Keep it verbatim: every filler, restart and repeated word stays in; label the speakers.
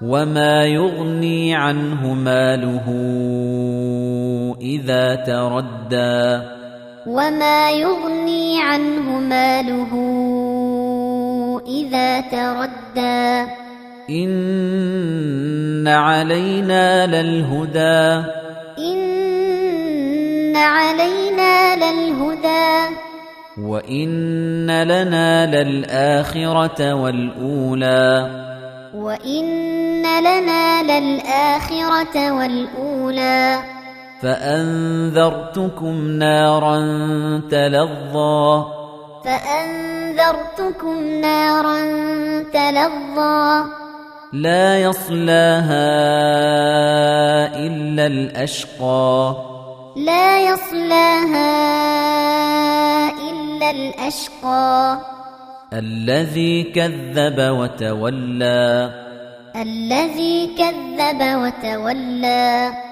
Speaker 1: وما يغني عنه ماله إذا تردى
Speaker 2: وما يغني عنه ماله إذا تردى
Speaker 1: إن علينا للهدى
Speaker 2: إن علينا للهدى
Speaker 1: وإن لنا للآخرة والأولى
Speaker 2: وإن لنا للآخرة والأولى
Speaker 1: فأنذرتكم نارا تلظى
Speaker 2: فأنذرتكم نارا تلظى
Speaker 1: لا يصلاها إلا الأشقى
Speaker 2: لا يصلاها إلا الأشقى
Speaker 1: الذي كذب وتولى
Speaker 2: الذي كذب وتولى